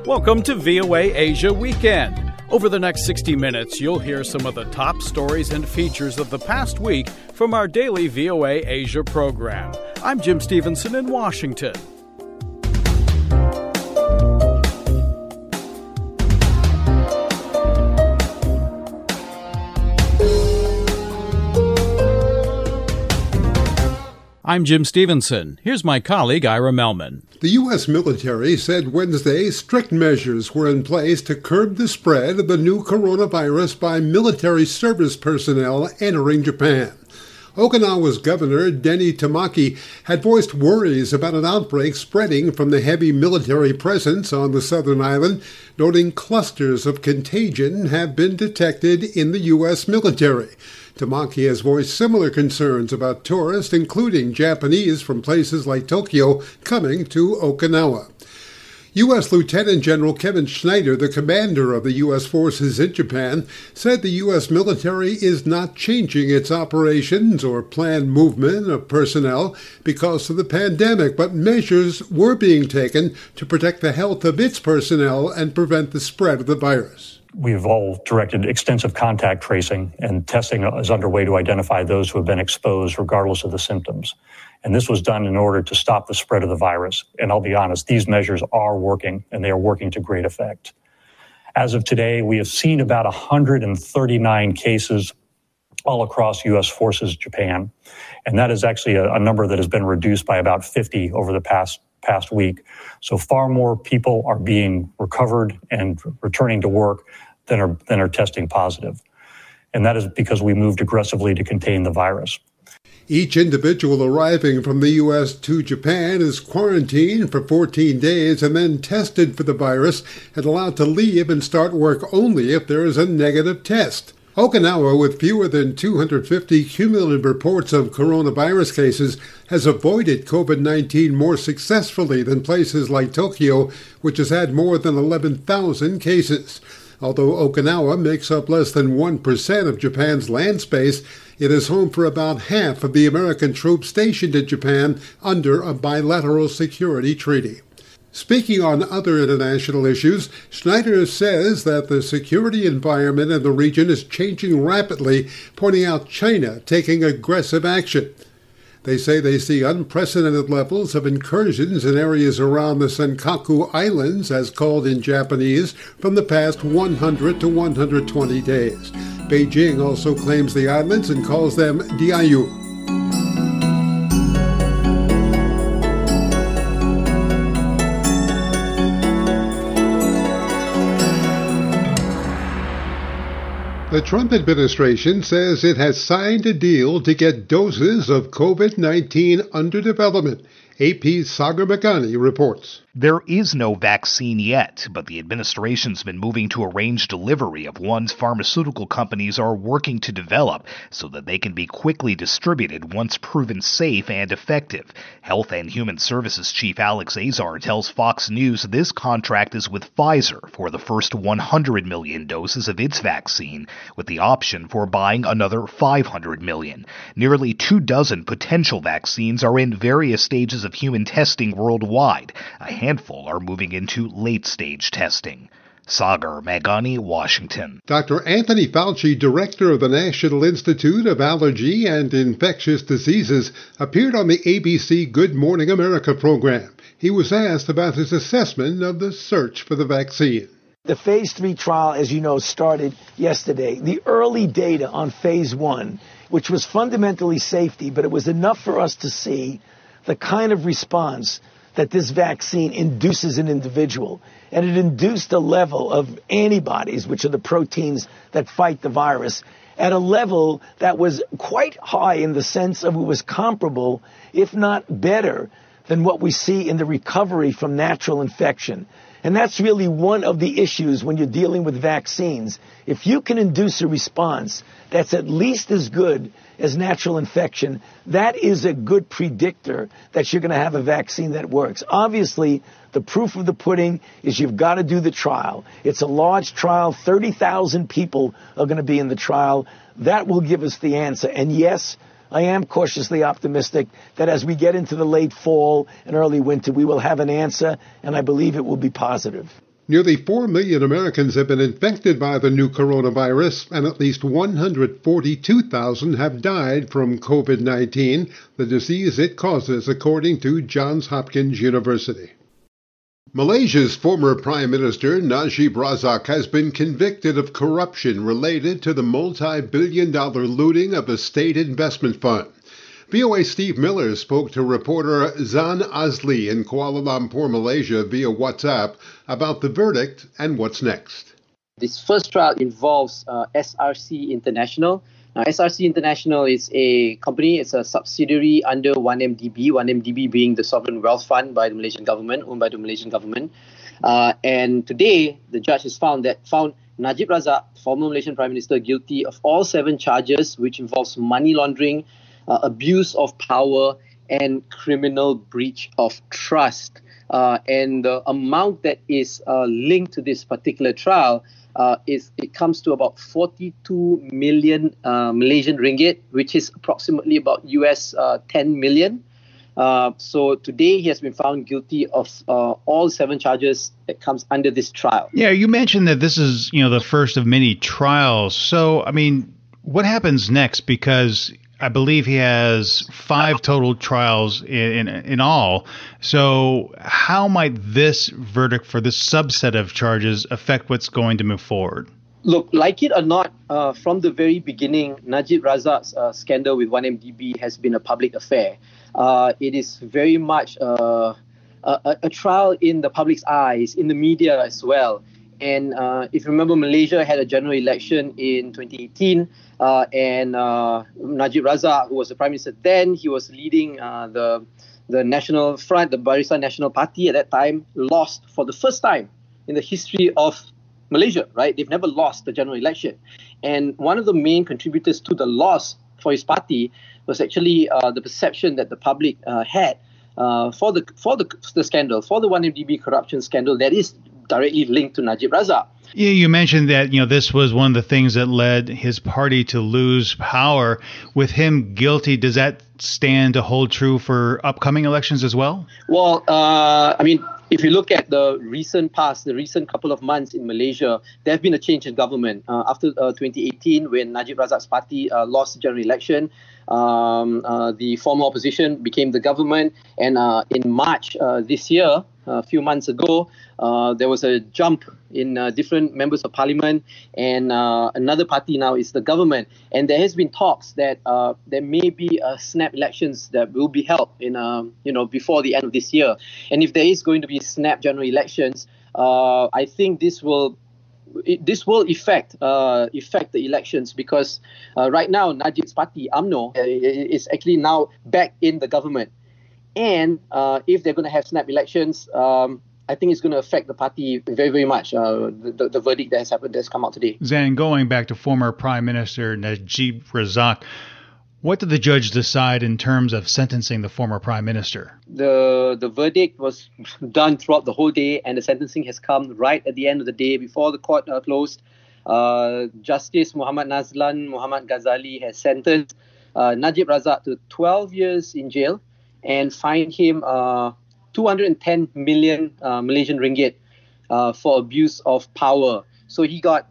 Welcome to VOA Asia Weekend. Over the next 60 minutes, you'll hear some of the top stories and features of the past week from our daily VOA Asia program. I'm Jim Stevenson in Washington. I'm Jim Stevenson. Here's my colleague, Ira Melman. The U.S. military said Wednesday strict measures were in place to curb the spread of the new coronavirus by military service personnel entering Japan. Okinawa's governor, Denny Tamaki, had voiced worries about an outbreak spreading from the heavy military presence on the southern island, noting clusters of contagion have been detected in the U.S. military. Tamaki has voiced similar concerns about tourists, including Japanese from places like Tokyo, coming to Okinawa. U.S. Lieutenant General Kevin Schneider, the commander of the U.S. forces in Japan, said the U.S. military is not changing its operations or planned movement of personnel because of the pandemic, but measures were being taken to protect the health of its personnel and prevent the spread of the virus. We've all directed extensive contact tracing, and testing is underway to identify those who have been exposed regardless of the symptoms. And this was done in order to stop the spread of the virus. And I'll be honest, these measures are working, and they are working to great effect. As of today, we have seen about 139 cases all across U.S. forces Japan. And that is actually a number that has been reduced by about 50 over the past week. So far more people are being recovered and returning to work than are testing positive. And that is because we moved aggressively to contain the virus. Each individual arriving from the U.S. to Japan is quarantined for 14 days and then tested for the virus and allowed to leave and start work only if there is a negative test. Okinawa, with fewer than 250 cumulative reports of coronavirus cases, has avoided COVID-19 more successfully than places like Tokyo, which has had more than 11,000 cases. Although Okinawa makes up less than 1% of Japan's land space, it is home for about half of the American troops stationed in Japan under a bilateral security treaty. Speaking on other international issues, Schneider says that the security environment in the region is changing rapidly, pointing out China taking aggressive action. They say they see unprecedented levels of incursions in areas around the Senkaku Islands, as called in Japanese, from the past 100 to 120 days. Beijing also claims the islands and calls them Diaoyu. The Trump administration says it has signed a deal to get doses of COVID-19 under development. AP's Sagar Meghani reports. There is no vaccine yet, but the administration's been moving to arrange delivery of ones pharmaceutical companies are working to develop so that they can be quickly distributed once proven safe and effective. Health and Human Services Chief Alex Azar tells Fox News this contract is with Pfizer for the first 100 million doses of its vaccine, with the option for buying another 500 million. Nearly 24 potential vaccines are in various stages of human testing worldwide. A handful are moving into late-stage testing. Sagar Meghani, Washington. Dr. Anthony Fauci, director of the National Institute of Allergy and Infectious Diseases, appeared on the ABC Good Morning America program. He was asked about his assessment of the search for the vaccine. The phase 3 trial, as you know, started yesterday. The early data on phase 1, which was fundamentally safety, but it was enough for us to see the kind of response that this vaccine induces in an individual. And it induced a level of antibodies, which are the proteins that fight the virus, at a level that was quite high in the sense of it was comparable, if not better, than what we see in the recovery from natural infection. And that's really one of the issues when you're dealing with vaccines. If you can induce a response that's at least as good as natural infection, that is a good predictor that you're going to have a vaccine that works. Obviously, the proof of the pudding is you've got to do the trial. It's a large trial. 30,000 people are going to be in the trial. That will give us the answer. And yes, I am cautiously optimistic that as we get into the late fall and early winter, we will have an answer, and I believe it will be positive. Nearly 4 million Americans have been infected by the new coronavirus, and at least 142,000 have died from COVID-19, the disease it causes, according to Johns Hopkins University. Malaysia's former Prime Minister Najib Razak has been convicted of corruption related to the multi-billion-dollar looting of a state investment fund. VOA Steve Miller spoke to reporter Zan Azli in Kuala Lumpur, Malaysia via WhatsApp about the verdict and what's next. This first trial involves SRC International. Now, SRC International is a company, it's a subsidiary under 1MDB, 1MDB being the sovereign wealth fund by the Malaysian government, owned by the Malaysian government. And today, the judge has found Najib Razak, former Malaysian Prime Minister, guilty of all 7 charges, which involves money laundering, abuse of power, and criminal breach of trust. And the amount that is linked to this particular trial it comes to about 42 million Malaysian ringgit, which is approximately about US 10 million. So today he has been found guilty of all 7 charges that comes under this trial. Yeah, you mentioned that this is, the first of many trials. So, what happens next? Because I believe he has 5 total trials in all. So how might this verdict for this subset of charges affect what's going to move forward? Look, like it or not, from the very beginning, Najib Razak's scandal with 1MDB has been a public affair. It is very much a trial in the public's eyes, in the media as well. And if you remember, Malaysia had a general election in 2018, and Najib Razak, who was the Prime Minister then, he was leading the National Front, the Barisan National Party at that time, lost for the first time in the history of Malaysia, right? They've never lost the general election. And one of the main contributors to the loss for his party was actually the perception that the public had for the scandal, for the 1MDB corruption scandal that is directly linked to Najib Razak. Yeah, you mentioned that this was one of the things that led his party to lose power. With him guilty, does that stand to hold true for upcoming elections as well? Well, if you look at the recent past, the recent couple of months in Malaysia, there has been a change in government. After 2018, when Najib Razak's party lost the general election, the former opposition became the government. And in March this year, a few months ago, there was a jump in different members of parliament, and another party now is the government. And there has been talks that there may be snap elections that will be held in before the end of this year. And if there is going to be snap general elections, I think this will affect the elections, because right now Najib's party UMNO is actually now back in the government. And if they're going to have snap elections, I think it's going to affect the party very, very much, the verdict that has come out today. Zan, going back to former Prime Minister Najib Razak, what did the judge decide in terms of sentencing the former Prime Minister? The verdict was done throughout the whole day, and the sentencing has come right at the end of the day before the court closed. Justice Muhammad Nazlan Muhammad Ghazali has sentenced Najib Razak to 12 years in jail and fined him 210 million Malaysian ringgit for abuse of power. So he got,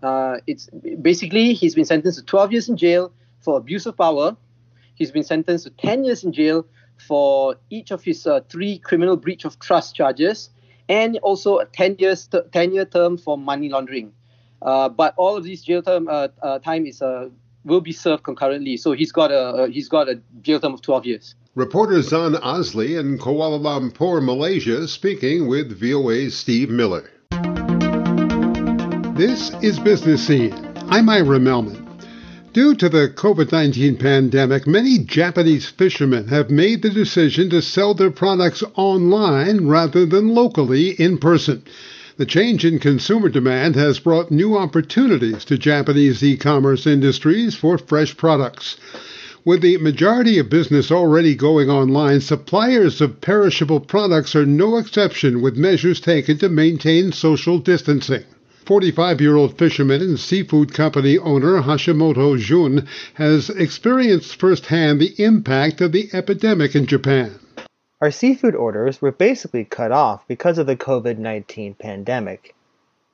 he's been sentenced to 12 years in jail for abuse of power. He's been sentenced to 10 years in jail for each of his 3 criminal breach of trust charges, and also a 10-year term for money laundering. But all of these jail term time will be served concurrently. So he's got a jail term of 12 years. Reporter Zan Azli in Kuala Lumpur, Malaysia, speaking with VOA's Steve Miller. This is Business Scene. I'm Ira Melman. Due to the COVID-19 pandemic, many Japanese fishermen have made the decision to sell their products online rather than locally in person. The change in consumer demand has brought new opportunities to Japanese e-commerce industries for fresh products. With the majority of business already going online, suppliers of perishable products are no exception, with measures taken to maintain social distancing. 45-year-old fisherman and seafood company owner Hashimoto Jun has experienced firsthand the impact of the epidemic in Japan. Our seafood orders were basically cut off because of the COVID-19 pandemic.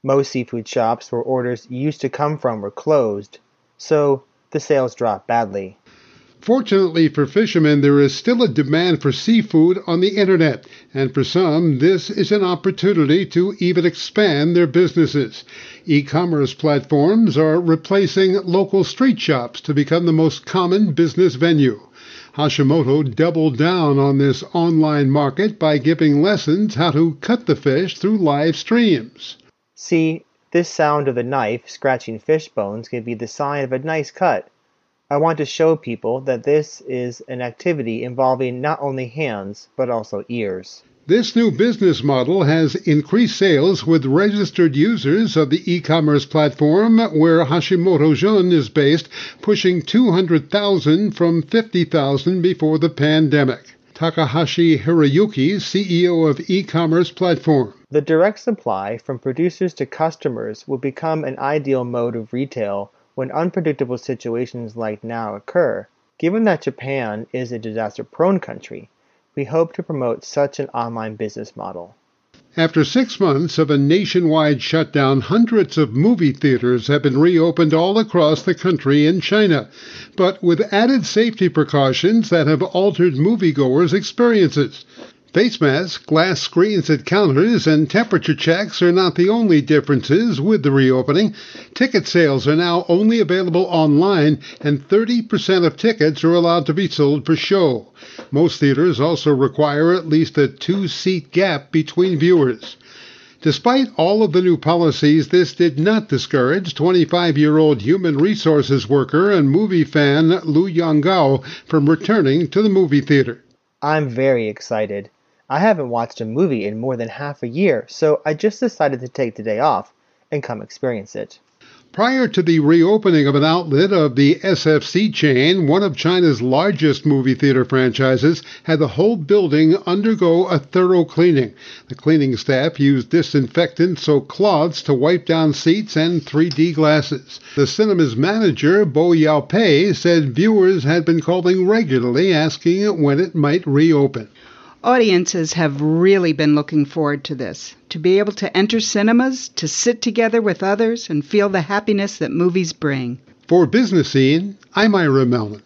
Most seafood shops where orders used to come from were closed, so the sales dropped badly. Fortunately for fishermen, there is still a demand for seafood on the internet, and for some, this is an opportunity to even expand their businesses. E-commerce platforms are replacing local street shops to become the most common business venue. Hashimoto doubled down on this online market by giving lessons how to cut the fish through live streams. See, this sound of the knife scratching fish bones can be the sign of a nice cut. I want to show people that this is an activity involving not only hands, but also ears. This new business model has increased sales with registered users of the e-commerce platform where Hashimoto Jun is based, pushing 200,000 from 50,000 before the pandemic. Takahashi Hiroyuki, CEO of e-commerce platform. The direct supply from producers to customers will become an ideal mode of retail when unpredictable situations like now occur. Given that Japan is a disaster-prone country, we hope to promote such an online business model. After 6 months of a nationwide shutdown, hundreds of movie theaters have been reopened all across the country in China, but with added safety precautions that have altered moviegoers' experiences. Face masks, glass screens at counters, and temperature checks are not the only differences with the reopening. Ticket sales are now only available online, and 30% of tickets are allowed to be sold per show. Most theaters also require at least a 2-seat gap between viewers. Despite all of the new policies, this did not discourage 25-year-old human resources worker and movie fan Lu Yonggao from returning to the movie theater. I'm very excited. I haven't watched a movie in more than half a year, so I just decided to take the day off and come experience it. Prior to the reopening of an outlet of the SFC chain, one of China's largest movie theater franchises had the whole building undergo a thorough cleaning. The cleaning staff used disinfectant soaked cloths to wipe down seats and 3D glasses. The cinema's manager, Bo Yaopei, said viewers had been calling regularly asking when it might reopen. Audiences have really been looking forward to this, to be able to enter cinemas, to sit together with others and feel the happiness that movies bring. For Business Scene, I'm Ira Melman.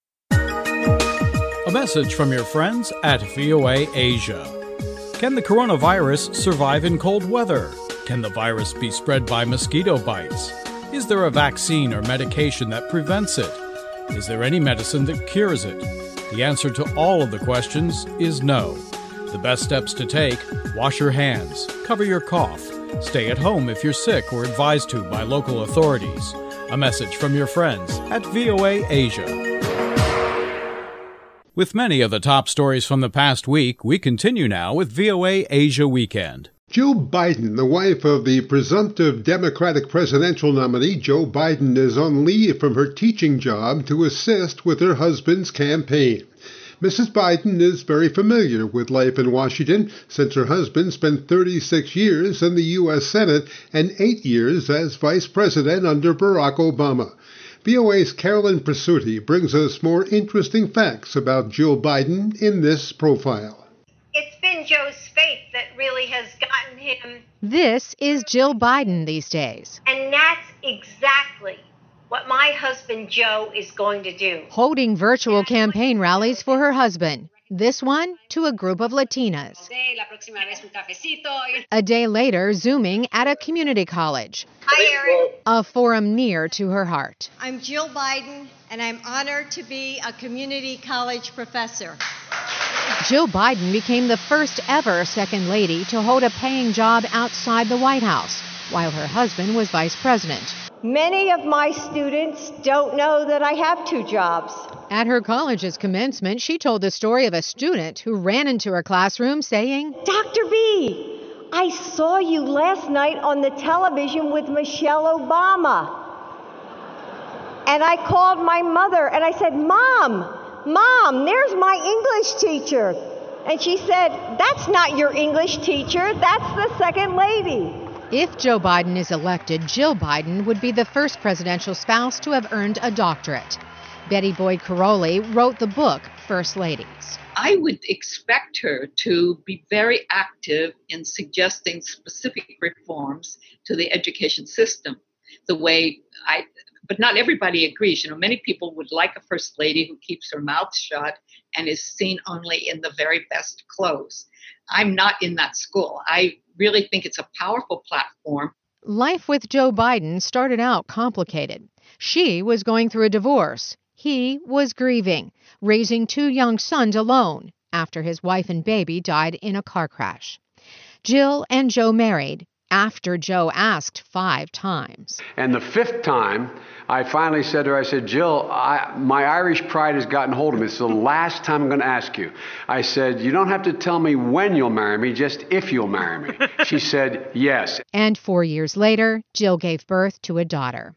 A message from your friends at VOA Asia. Can the coronavirus survive in cold weather? Can the virus be spread by mosquito bites? Is there a vaccine or medication that prevents it? Is there any medicine that cures it? The answer to all of the questions is no. The best steps to take: wash your hands, cover your cough, stay at home if you're sick or advised to by local authorities. A message from your friends at VOA Asia. With many of the top stories from the past week, we continue now with VOA Asia Weekend. Jill Biden, the wife of the presumptive Democratic presidential nominee Joe Biden, is on leave from her teaching job to assist with her husband's campaign. Mrs. Biden is very familiar with life in Washington since her husband spent 36 years in the U.S. Senate and 8 years as vice president under Barack Obama. VOA's Carolyn Presutti brings us more interesting facts about Jill Biden in this profile. It's been Joe's faith that really has gotten him. This is Jill Biden these days. And that's exactly what my husband Joe is going to do. Holding virtual campaign rallies for her husband. This one to a group of Latinas. A day later, Zooming at a community college. Hi, Erin. A forum near to her heart. I'm Jill Biden, and I'm honored to be a community college professor. Jill Biden became the first ever second lady to hold a paying job outside the White House, while her husband was vice president. Many of my students don't know that I have 2 jobs. At her college's commencement, she told the story of a student who ran into her classroom saying, Dr. B, I saw you last night on the television with Michelle Obama. And I called my mother and I said, Mom, there's my English teacher. And she said, that's not your English teacher, that's the second lady. If Joe Biden is elected, Jill Biden would be the first presidential spouse to have earned a doctorate. Betty Boyd Caroli wrote the book first ladies. I would expect her to be very active in suggesting specific reforms to the education system. But not everybody agrees. Many people would like a first lady who keeps her mouth shut and is seen only in the very best clothes. I'm not in that school. I really think it's a powerful platform. Life with Joe Biden started out complicated. She was going through a divorce. He was grieving, raising 2 young sons alone after his wife and baby died in a car crash. Jill and Joe married after Joe asked 5 times. And the 5th time, I finally said to her, I said, Jill, my Irish pride has gotten hold of me. It's the last time I'm going to ask you. I said, you don't have to tell me when you'll marry me, just if you'll marry me. She said, yes. And 4 years later, Jill gave birth to a daughter.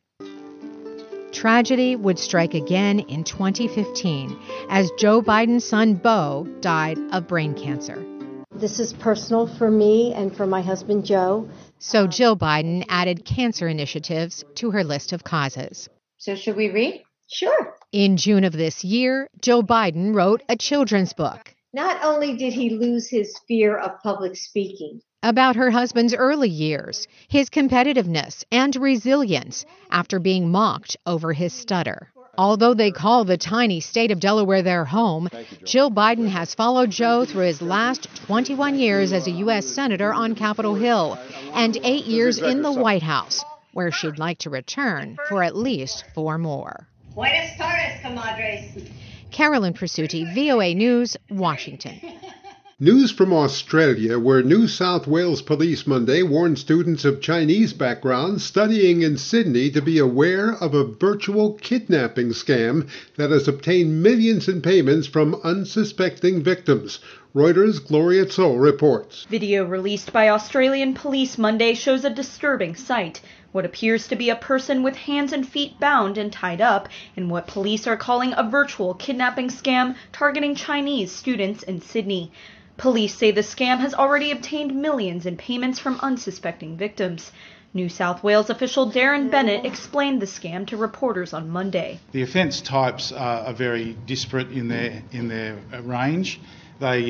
Tragedy would strike again in 2015 as Joe Biden's son, Beau, died of brain cancer. This is personal for me and for my husband, Joe. So Jill Biden added cancer initiatives to her list of causes. So should we read? Sure. In June of this year, Joe Biden wrote a children's book. Not only did he lose his fear of public speaking, about her husband's early years, his competitiveness and resilience after being mocked over his stutter. Although they call the tiny state of Delaware their home, Jill Biden has followed Joe through his last 21 years as a U.S. Senator on Capitol Hill and 8 years in the White House, where she'd like to return for at least 4 more. Buenas tardes, comadres. Carolyn Presutti, VOA News, Washington. News from Australia, where New South Wales Police Monday warned students of Chinese background studying in Sydney to be aware of a virtual kidnapping scam that has obtained millions in payments from unsuspecting victims. Reuters' Gloria Tso reports. Video released by Australian police Monday shows a disturbing sight. What appears to be a person with hands and feet bound and tied up in what police are calling a virtual kidnapping scam targeting Chinese students in Sydney. Police say the scam has already obtained millions in payments from unsuspecting victims. New South Wales official Darren Bennett explained the scam to reporters on Monday. The offence types are very disparate in their range. They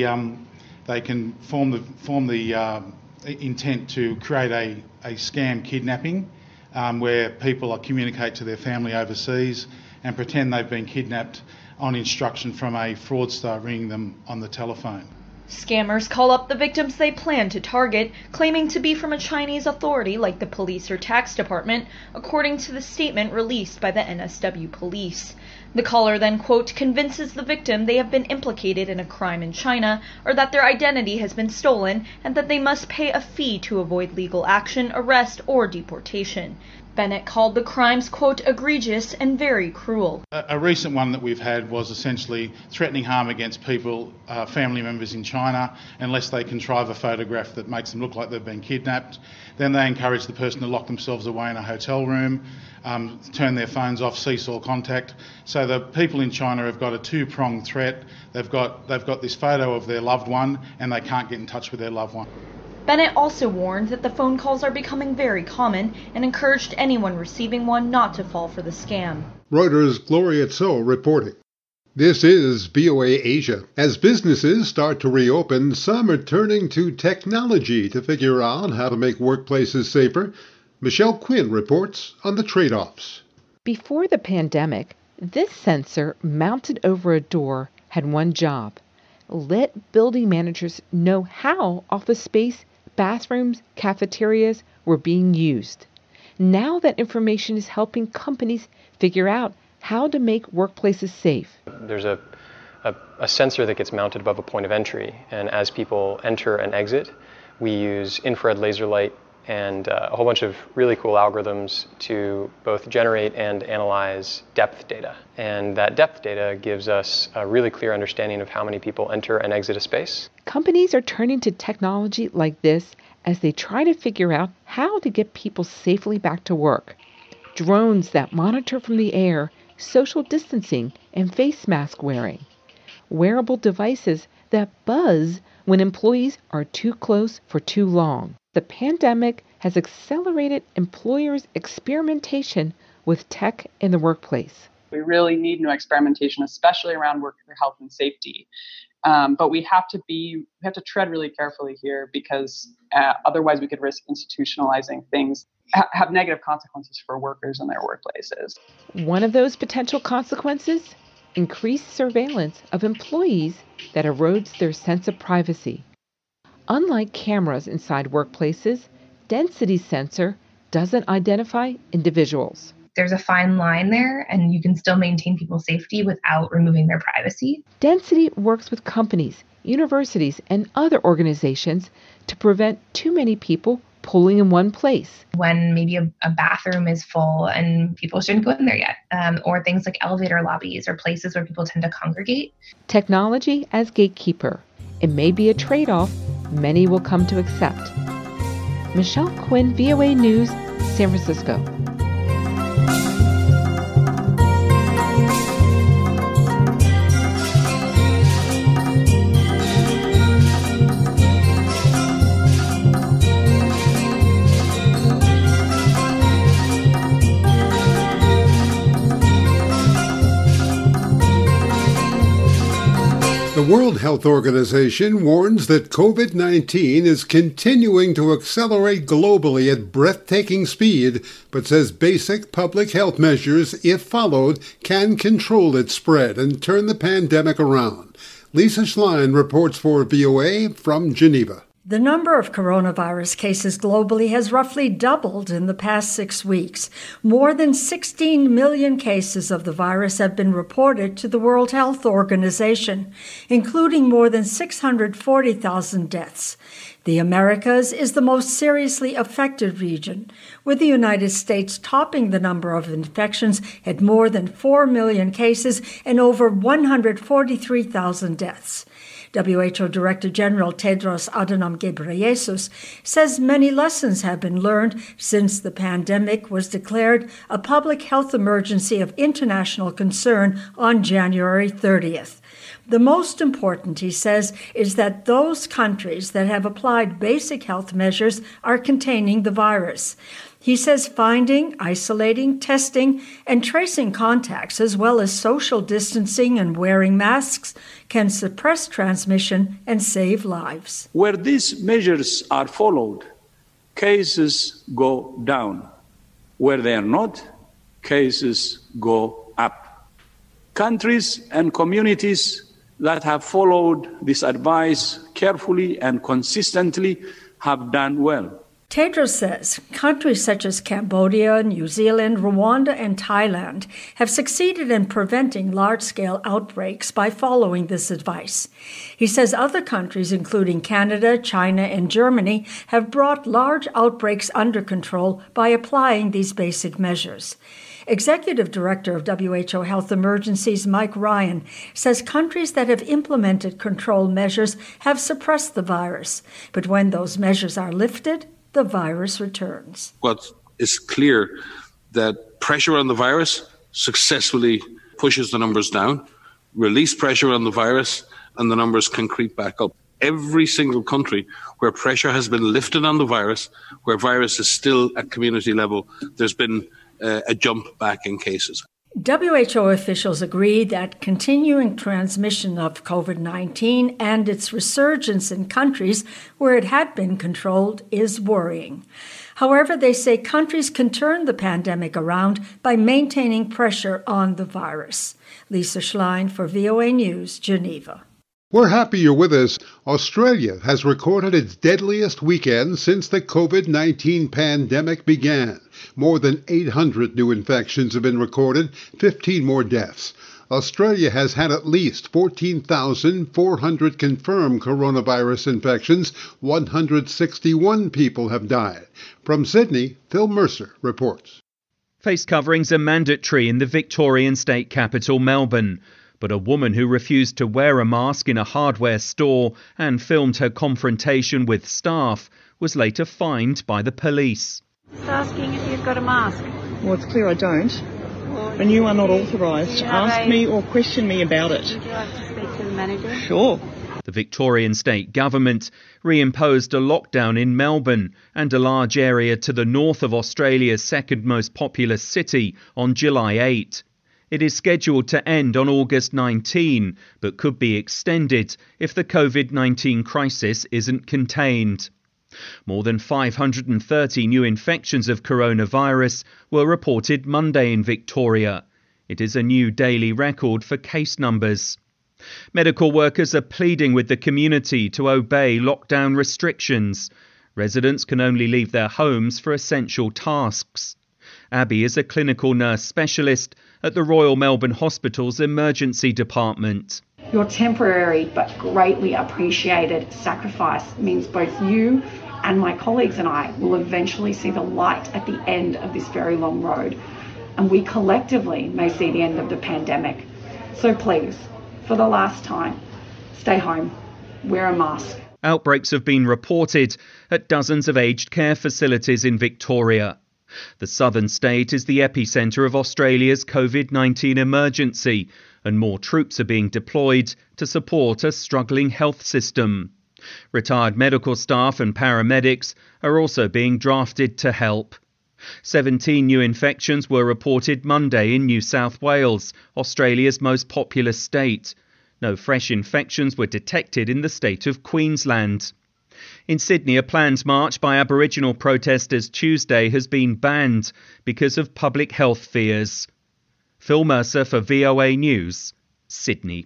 can form the intent to create a scam kidnapping where people communicate to their family overseas and pretend they've been kidnapped on instruction from a fraudster ringing them on the telephone. Scammers call up the victims they plan to target, claiming to be from a Chinese authority like the police or tax department, according to the statement released by the NSW police. The caller then, quote, convinces the victim they have been implicated in a crime in China or that their identity has been stolen and that they must pay a fee to avoid legal action, arrest, or deportation. Bennett called the crimes, quote, egregious and very cruel. A recent one that we've had was essentially threatening harm against people, family members in China, unless they contrive a photograph that makes them look like they've been kidnapped. Then they encourage the person to lock themselves away in a hotel room, turn their phones off, cease all contact. So the people in China have got a 2-pronged threat. They've got this photo of their loved one and they can't get in touch with their loved one. Bennett also warned that the phone calls are becoming very common and encouraged anyone receiving one not to fall for the scam. Reuters' Gloria Tso reporting. This is VOA Asia. As businesses start to reopen, some are turning to technology to figure out how to make workplaces safer. Michelle Quinn reports on the trade-offs. Before the pandemic, this sensor mounted over a door had one job: let building managers know how office space, bathrooms, cafeterias were being used. Now that information is helping companies figure out how to make workplaces safe. There's a sensor that gets mounted above a point of entry, and as people enter and exit, we use infrared laser light and a whole bunch of really cool algorithms to both generate and analyze depth data. And that depth data gives us a really clear understanding of how many people enter and exit a space. Companies are turning to technology like this as they try to figure out how to get people safely back to work. Drones that monitor from the air social distancing and face mask wearing. Wearable devices that buzz when employees are too close for too long. The pandemic has accelerated employers' experimentation with tech in the workplace. We really need new experimentation, especially around worker health and safety. But we have to tread really carefully here, because otherwise we could risk institutionalizing things, have negative consequences for workers in their workplaces. One of those potential consequences? Increased surveillance of employees that erodes their sense of privacy. Unlike cameras inside workplaces, density sensor doesn't identify individuals. There's a fine line there, and you can still maintain people's safety without removing their privacy. Density works with companies, universities, and other organizations to prevent too many people pooling in one place. When maybe a bathroom is full and people shouldn't go in there yet, or things like elevator lobbies or places where people tend to congregate. Technology as gatekeeper. It may be a trade-off many will come to accept. Michelle Quinn, VOA News, San Francisco. The World Health Organization warns that COVID-19 is continuing to accelerate globally at breathtaking speed, but says basic public health measures, if followed, can control its spread and turn the pandemic around. Lisa Schlein reports for VOA from Geneva. The number of coronavirus cases globally has roughly doubled in the past 6 weeks. More than 16 million cases of the virus have been reported to the World Health Organization, including more than 640,000 deaths. The Americas is the most seriously affected region, with the United States topping the number of infections at more than 4 million cases and over 143,000 deaths. WHO Director General Tedros Adhanom Ghebreyesus says many lessons have been learned since the pandemic was declared a public health emergency of international concern on January 30th. The most important, he says, is that those countries that have applied basic health measures are containing the virus. He says finding, isolating, testing, and tracing contacts, as well as social distancing and wearing masks, can suppress transmission and save lives. Where these measures are followed, cases go down. Where they are not, cases go up. Countries and communities that have followed this advice carefully and consistently have done well. Tedros says countries such as Cambodia, New Zealand, Rwanda, and Thailand have succeeded in preventing large-scale outbreaks by following this advice. He says other countries, including Canada, China, and Germany, have brought large outbreaks under control by applying these basic measures. Executive Director of WHO Health Emergencies Mike Ryan says countries that have implemented control measures have suppressed the virus, but when those measures are lifted, the virus returns. What is clear that pressure on the virus successfully pushes the numbers down, release pressure on the virus, and the numbers can creep back up. Every single country where pressure has been lifted on the virus, where virus is still at community level, there's been a jump back in cases. WHO officials agree that continuing transmission of COVID-19 and its resurgence in countries where it had been controlled is worrying. However, they say countries can turn the pandemic around by maintaining pressure on the virus. Lisa Schlein for VOA News, Geneva. We're happy you're with us. Australia has recorded its deadliest weekend since the COVID-19 pandemic began. More than 800 new infections have been recorded, 15 more deaths. Australia has had at least 14,400 confirmed coronavirus infections. 161 people have died. From Sydney, Phil Mercer reports. Face coverings are mandatory in the Victorian state capital, Melbourne. But a woman who refused to wear a mask in a hardware store and filmed her confrontation with staff was later fined by the police. Just asking if you've got a mask. Well, it's clear I don't. And you are not authorised to ask me or question me about it. Would you like to speak to the manager? Sure. The Victorian state government reimposed a lockdown in Melbourne and a large area to the north of Australia's second most populous city on July 8. It is scheduled to end on August 19, but could be extended if the COVID-19 crisis isn't contained. More than 530 new infections of coronavirus were reported Monday in Victoria. It is a new daily record for case numbers. Medical workers are pleading with the community to obey lockdown restrictions. Residents can only leave their homes for essential tasks. Abby is a clinical nurse specialist at the Royal Melbourne Hospital's emergency department. Your temporary but greatly appreciated sacrifice means both you and my colleagues and I will eventually see the light at the end of this very long road, and we collectively may see the end of the pandemic. So please, for the last time, stay home, wear a mask. Outbreaks have been reported at dozens of aged care facilities in Victoria. The southern state is the epicentre of Australia's COVID-19 emergency, and more troops are being deployed to support a struggling health system. Retired medical staff and paramedics are also being drafted to help. 17 new infections were reported Monday in New South Wales, Australia's most populous state. No fresh infections were detected in the state of Queensland. In Sydney, a planned march by Aboriginal protesters Tuesday has been banned because of public health fears. Phil Mercer for VOA News, Sydney.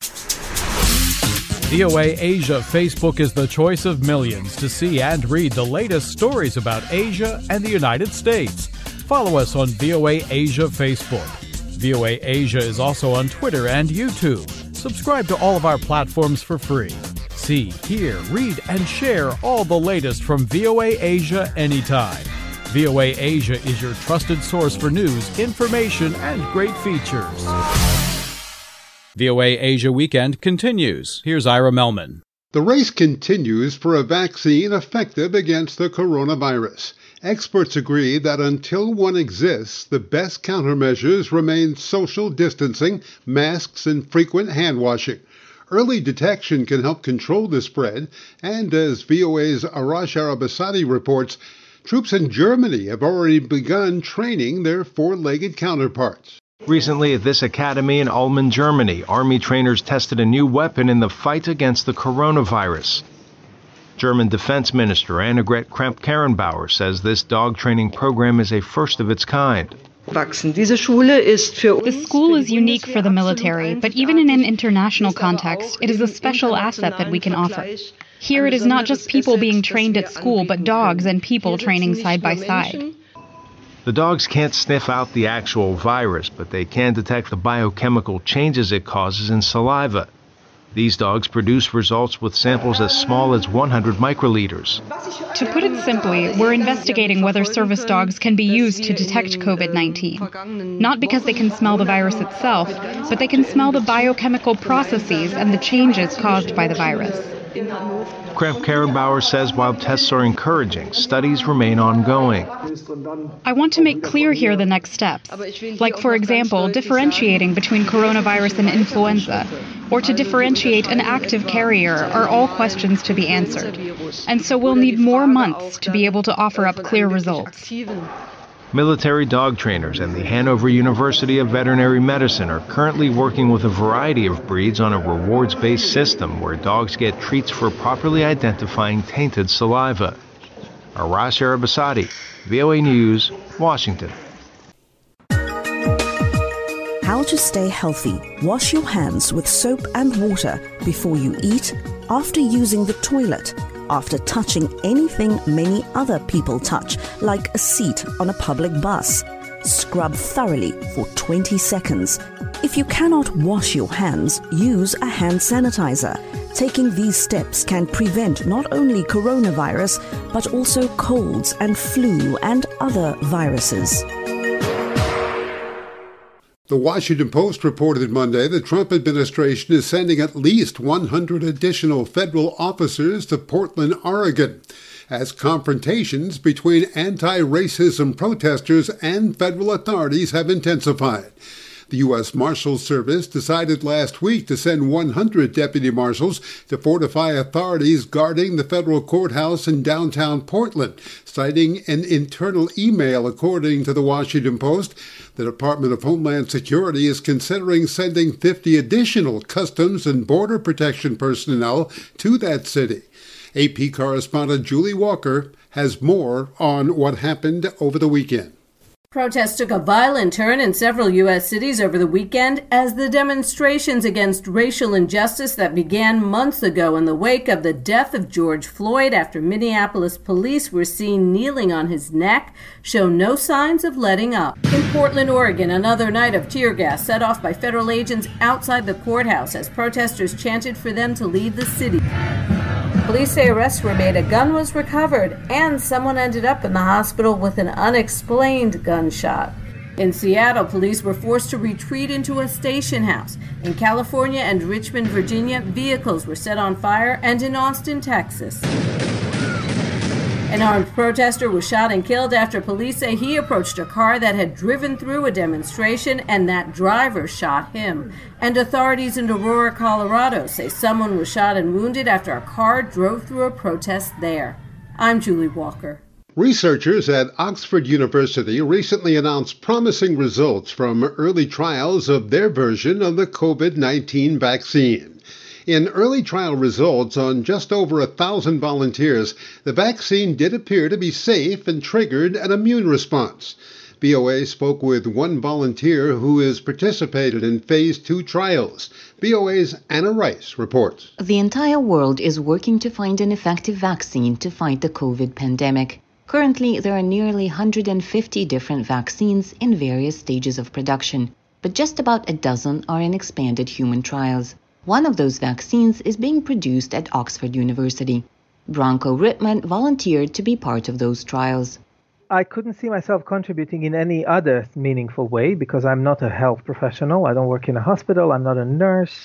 VOA Asia Facebook is the choice of millions to see and read the latest stories about Asia and the United States. Follow us on VOA Asia Facebook. VOA Asia is also on Twitter and YouTube. Subscribe to all of our platforms for free. See, hear, read, and share all the latest from VOA Asia anytime. VOA Asia is your trusted source for news, information, and great features. VOA Asia Weekend continues. Here's Ira Melman. The race continues for a vaccine effective against the coronavirus. Experts agree that until one exists, the best countermeasures remain social distancing, masks, and frequent hand washing. Early detection can help control the spread, and as VOA's Arash Arabasadi reports, troops in Germany have already begun training their four-legged counterparts. Recently at this academy in Ulm, Germany, Army trainers tested a new weapon in the fight against the coronavirus. German Defense Minister Annegret Kramp-Karrenbauer says this dog training program is a first of its kind. The school is unique for the military, but even in an international context, it is a special asset that we can offer. Here it is not just people being trained at school, but dogs and people training side by side. The dogs can't sniff out the actual virus, but they can detect the biochemical changes it causes in saliva. These dogs produce results with samples as small as 100 microliters. To put it simply, we're investigating whether service dogs can be used to detect COVID-19. Not because they can smell the virus itself, but they can smell the biochemical processes and the changes caused by the virus. Kramp-Karrenbauer says while tests are encouraging, studies remain ongoing. I want to make clear here the next steps, like, for example, differentiating between coronavirus and influenza, or to differentiate an active carrier are all questions to be answered. And so we'll need more months to be able to offer up clear results. Military dog trainers and the Hanover University of Veterinary Medicine are currently working with a variety of breeds on a rewards-based system where dogs get treats for properly identifying tainted saliva. Arash Arabasadi, VOA News, Washington. How to stay healthy. Wash your hands with soap and water before you eat, after using the toilet, after touching anything many other people touch, like a seat on a public bus. Scrub thoroughly for 20 seconds. If you cannot wash your hands, use a hand sanitizer. Taking these steps can prevent not only coronavirus, but also colds and flu and other viruses. The Washington Post reported Monday the Trump administration is sending at least 100 additional federal officers to Portland, Oregon, as confrontations between anti-racism protesters and federal authorities have intensified. The U.S. Marshals Service decided last week to send 100 deputy marshals to fortify authorities guarding the federal courthouse in downtown Portland, citing an internal email, according to the Washington Post. The Department of Homeland Security is considering sending 50 additional Customs and Border Protection personnel to that city. AP correspondent Julie Walker has more on what happened over the weekend. Protests took a violent turn in several U.S. cities over the weekend as the demonstrations against racial injustice that began months ago in the wake of the death of George Floyd after Minneapolis police were seen kneeling on his neck show no signs of letting up. In Portland, Oregon, another night of tear gas set off by federal agents outside the courthouse as protesters chanted for them to leave the city. Police say arrests were made, a gun was recovered, and someone ended up in the hospital with an unexplained gunshot. In Seattle, police were forced to retreat into a station house. In California and Richmond, Virginia, vehicles were set on fire, and in Austin, Texas, an armed protester was shot and killed after police say he approached a car that had driven through a demonstration and that driver shot him. And authorities in Aurora, Colorado say someone was shot and wounded after a car drove through a protest there. I'm Julie Walker. Researchers at Oxford University recently announced promising results from early trials of their version of the COVID-19 vaccine. In early trial results on just over 1,000 volunteers, the vaccine did appear to be safe and triggered an immune response. VOA spoke with one volunteer who has participated in Phase 2 trials. VOA's Anna Rice reports. The entire world is working to find an effective vaccine to fight the COVID pandemic. Currently, there are nearly 150 different vaccines in various stages of production, but just about a dozen are in expanded human trials. One of those vaccines is being produced at Oxford University. Branko Rittman volunteered to be part of those trials. I couldn't see myself contributing in any other meaningful way because I'm not a health professional. I don't work in a hospital. I'm not a nurse.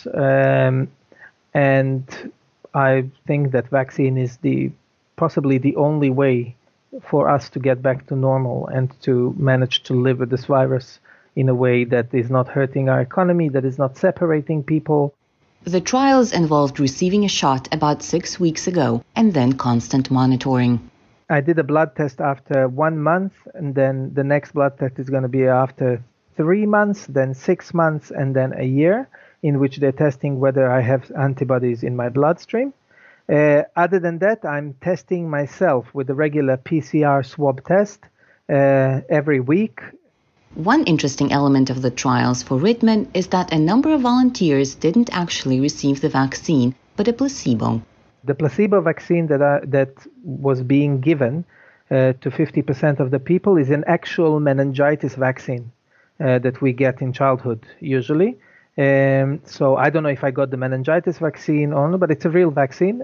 And I think that vaccine is possibly the only way for us to get back to normal and to manage to live with this virus in a way that is not hurting our economy, that is not separating people. The trials involved receiving a shot about 6 weeks ago and then constant monitoring. I did a blood test after 1 month, and then the next blood test is going to be after 3 months, then 6 months, and then a year, in which they're testing whether I have antibodies in my bloodstream. Other than that, I'm testing myself with a regular PCR swab test every week. One interesting element of the trials for Rittman is that a number of volunteers didn't actually receive the vaccine, but a placebo. The placebo vaccine that was being given to 50% of the people is an actual meningitis vaccine that we get in childhood usually. So I don't know if I got the meningitis vaccine or not, but it's a real vaccine.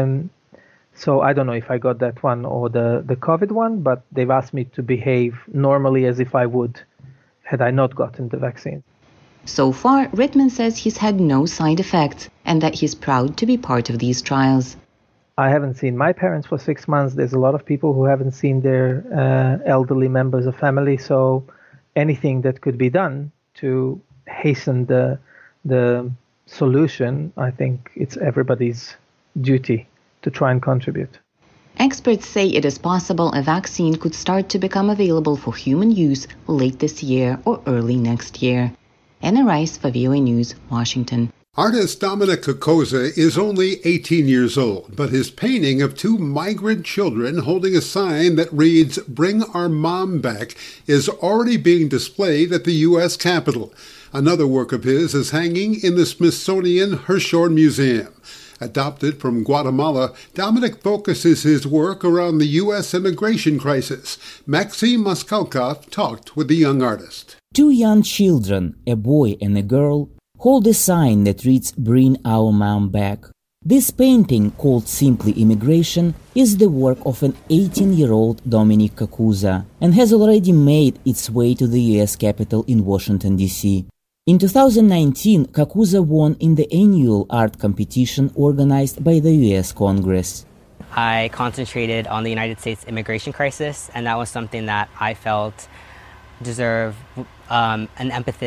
So I don't know if I got that one or the COVID one, but they've asked me to behave normally as if I would had I not gotten the vaccine. So far, Rittman says he's had no side effects and that he's proud to be part of these trials. I haven't seen my parents for 6 months. There's a lot of people who haven't seen their elderly members of family. So anything that could be done to hasten the solution, I think it's everybody's duty to try and contribute. Experts say it is possible a vaccine could start to become available for human use late this year or early next year. Anna Rice for VOA News, Washington. Artist Dominic Kokoza is only 18 years old, but his painting of two migrant children holding a sign that reads, "Bring Our Mom Back," is already being displayed at the U.S. Capitol. Another work of his is hanging in the Smithsonian Hirshhorn Museum. Adopted from Guatemala, Dominic focuses his work around the U.S. immigration crisis. Maxim Moskalkov talked with the young artist. Two young children, a boy and a girl, hold a sign that reads, "Bring Our Mom Back." This painting, called simply Immigration, is the work of an 18-year-old Dominic Kokoza and has already made its way to the U.S. Capitol in Washington, D.C. In 2019, Kokoza won in the annual art competition organized by the U.S. Congress. I concentrated on the United States immigration crisis, and that was something that I felt deserved an empathetic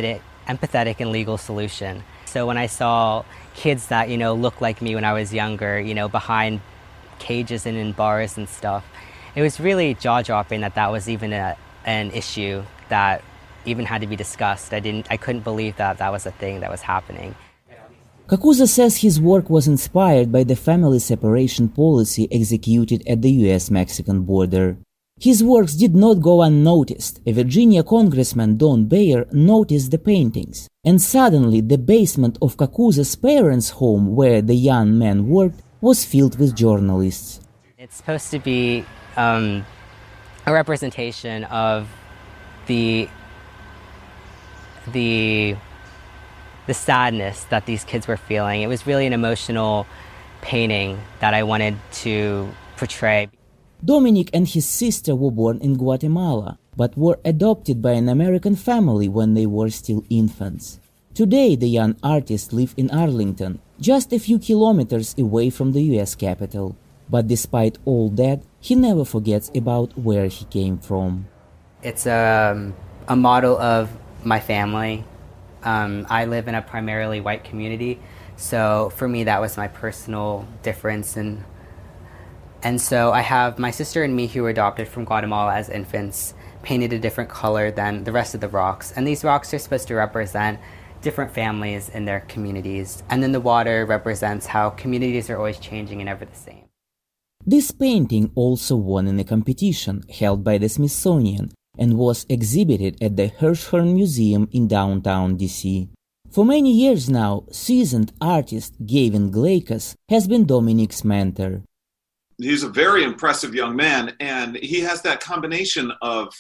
empathetic and legal solution. So when I saw kids that, looked like me when I was younger, behind cages and in bars and stuff, it was really jaw-dropping that was even an issue that even had to be discussed. I couldn't believe that was a thing that was happening. Kakuza says his work was inspired by the family separation policy executed at the US-Mexican border. His works did not go unnoticed. A Virginia congressman, Don Bayer, noticed the paintings, and suddenly the basement of Kakuza's parents' home, where the young man worked, was filled with journalists. It's supposed to be a representation of the sadness that these kids were feeling. It was really an emotional painting that I wanted to portray. Dominic and his sister were born in Guatemala, but were adopted by an American family when they were still infants. Today, the young artists live in Arlington, just a few kilometers away from the US capital. But despite all that, he never forgets about where he came from. It's a model of my family. I live in a primarily white community, so for me that was my personal difference. And so I have my sister and me, who were adopted from Guatemala as infants, painted a different color than the rest of the rocks. And these rocks are supposed to represent different families in their communities. And then the water represents how communities are always changing and never the same. This painting also won in a competition held by the Smithsonian and was exhibited at the Hirshhorn Museum in downtown DC. For many years now, seasoned artist Gavin Glaikas has been Dominic's mentor. He's a very impressive young man, and he has that combination of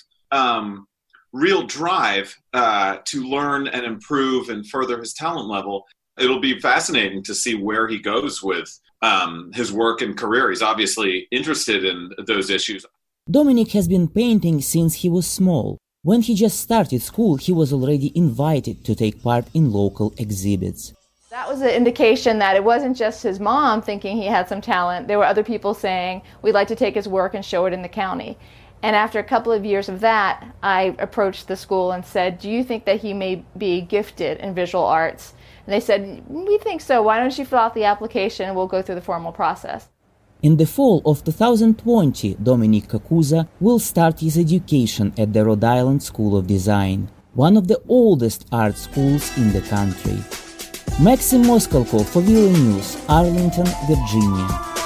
real drive to learn and improve and further his talent level. It'll be fascinating to see where he goes with his work and career. He's obviously interested in those issues. Dominic has been painting since he was small. When he just started school, he was already invited to take part in local exhibits. That was an indication that it wasn't just his mom thinking he had some talent. There were other people saying, we'd like to take his work and show it in the county. And after a couple of years of that, I approached the school and said, do you think that he may be gifted in visual arts? And they said, we think so. Why don't you fill out the application and we'll go through the formal process. In the fall of 2020, Dominic Kakuza will start his education at the Rhode Island School of Design, one of the oldest art schools in the country. Maxim Moskalko for VOA News, Arlington, Virginia.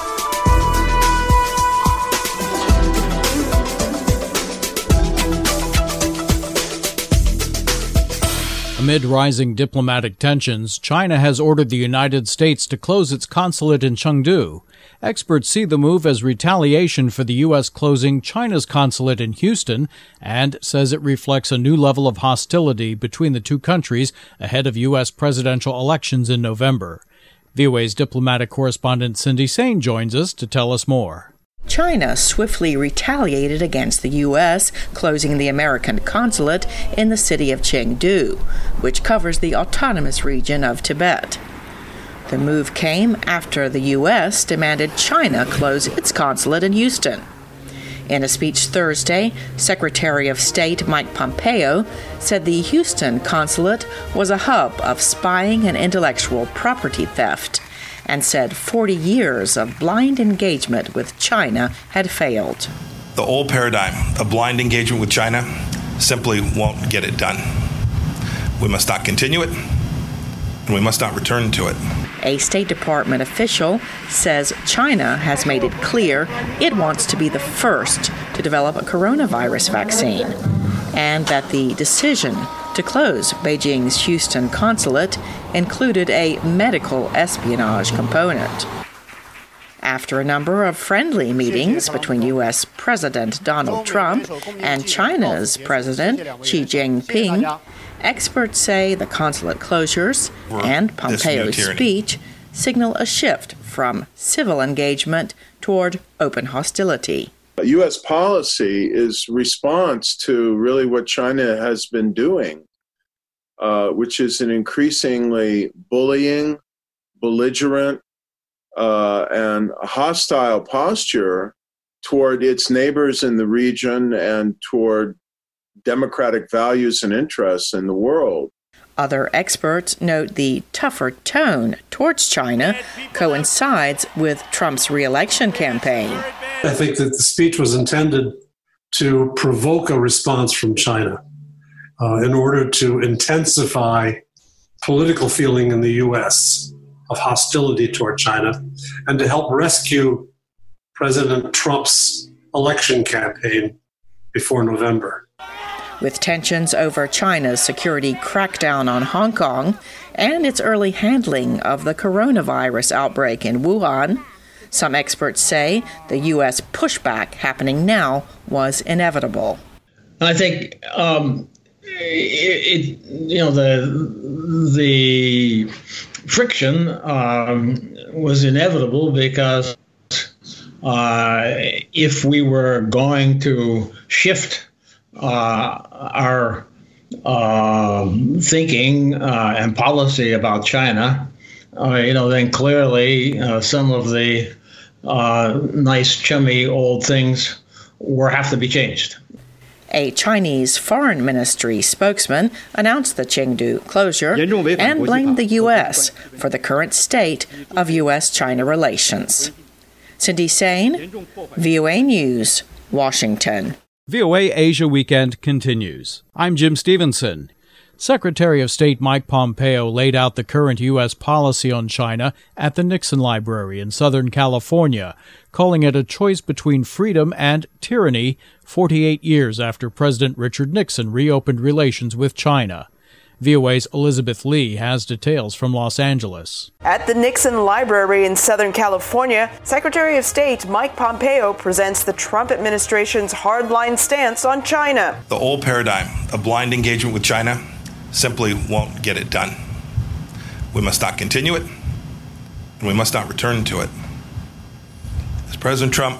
Amid rising diplomatic tensions, China has ordered the United States to close its consulate in Chengdu. Experts see the move as retaliation for the U.S. closing China's consulate in Houston and says it reflects a new level of hostility between the two countries ahead of U.S. presidential elections in November. VOA's diplomatic correspondent Cindy Sain joins us to tell us more. China swiftly retaliated against the U.S., closing the American consulate in the city of Chengdu, which covers the autonomous region of Tibet. The move came after the U.S. demanded China close its consulate in Houston. In a speech Thursday, Secretary of State Mike Pompeo said the Houston consulate was a hub of spying and intellectual property theft, and said 40 years of blind engagement with China had failed. The old paradigm of blind engagement with China simply won't get it done. We must not continue it, and we must not return to it. A State Department official says China has made it clear it wants to be the first to develop a coronavirus vaccine, and that the decision to close Beijing's Houston consulate included a medical espionage component. After a number of friendly meetings between U.S. President Donald Trump and China's President Xi Jinping, experts say the consulate closures and Pompeo's speech signal a shift from civil engagement toward open hostility. U.S. policy is response to really what China has been doing, which is an increasingly bullying, belligerent, and hostile posture toward its neighbors in the region and toward democratic values and interests in the world. Other experts note the tougher tone towards China coincides with Trump's re-election campaign. I think that the speech was intended to provoke a response from China in order to intensify political feeling in the U.S. of hostility toward China and to help rescue President Trump's election campaign before November. With tensions over China's security crackdown on Hong Kong and its early handling of the coronavirus outbreak in Wuhan, some experts say the U.S. pushback happening now was inevitable. I think the friction was inevitable because if we were going to shift our thinking and policy about China, then clearly some of the nice, chummy old things will have to be changed. A Chinese foreign ministry spokesman announced the Chengdu closure and blamed the U.S. for the current state of U.S.-China relations. Cindy Sain, VOA News, Washington. VOA Asia Weekend continues. I'm Jim Stevenson. Secretary of State Mike Pompeo laid out the current U.S. policy on China at the Nixon Library in Southern California, calling it a choice between freedom and tyranny 48 years after President Richard Nixon reopened relations with China. VOA's Elizabeth Lee has details from Los Angeles. At the Nixon Library in Southern California, Secretary of State Mike Pompeo presents the Trump administration's hardline stance on China. The old paradigm of blind engagement with China simply won't get it done. We must not continue it, and we must not return to it. As President Trump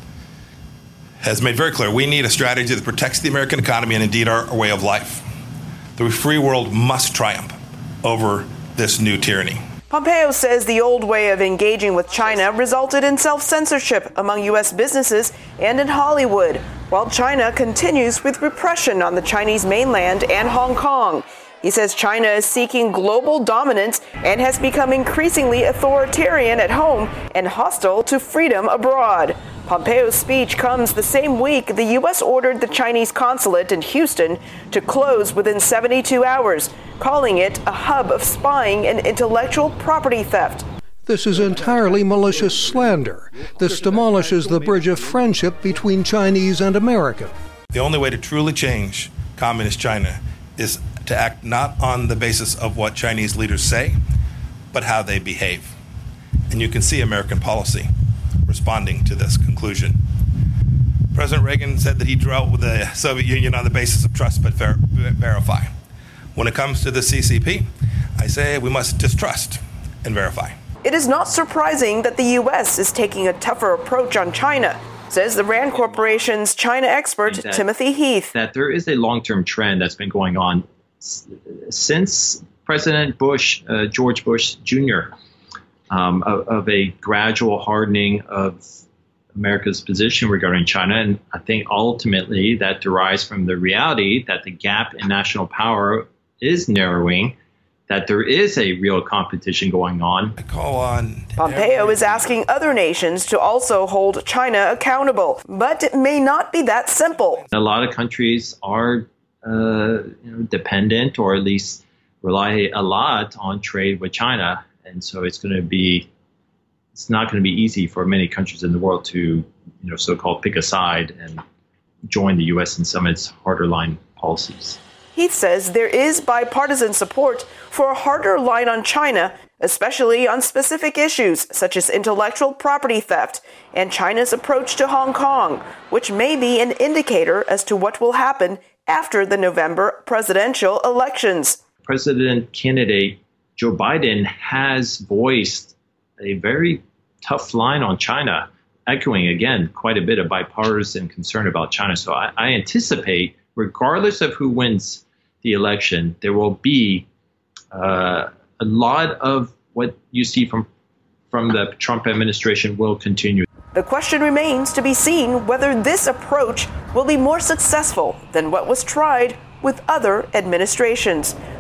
has made very clear, we need a strategy that protects the American economy and indeed our way of life. The free world must triumph over this new tyranny. Pompeo says the old way of engaging with China resulted in self-censorship among U.S. businesses and in Hollywood, while China continues with repression on the Chinese mainland and Hong Kong. He says China is seeking global dominance and has become increasingly authoritarian at home and hostile to freedom abroad. Pompeo's speech comes the same week the U.S. ordered the Chinese consulate in Houston to close within 72 hours, calling it a hub of spying and intellectual property theft. This is entirely malicious slander. This demolishes the bridge of friendship between Chinese and America. The only way to truly change communist China is to act not on the basis of what Chinese leaders say, but how they behave. And you can see American policy responding to this conclusion. President Reagan said that he dealt with the Soviet Union on the basis of trust but verify. When it comes to the CCP, I say we must distrust and verify. It is not surprising that the U.S. is taking a tougher approach on China, says the RAND Corporation's China expert, Timothy Heath. That there is a long-term trend that's been going on since President Bush, George Bush Jr., of a gradual hardening of America's position regarding China. And I think ultimately that derives from the reality that the gap in national power is narrowing, that there is a real competition going on. Pompeo is asking other nations to also hold China accountable, but it may not be that simple. A lot of countries are dependent, or at least rely a lot on trade with China. And so it's not going to be easy for many countries in the world to, so-called pick a side and join the U.S. in some of its harder line policies. He says there is bipartisan support for a harder line on China, especially on specific issues such as intellectual property theft and China's approach to Hong Kong, which may be an indicator as to what will happen after the November presidential elections. President candidate Joe Biden has voiced a very tough line on China, echoing, again, quite a bit of bipartisan concern about China. So I anticipate, regardless of who wins the election, there will be a lot of what you see from the Trump administration will continue. The question remains to be seen whether this approach will be more successful than what was tried with other administrations.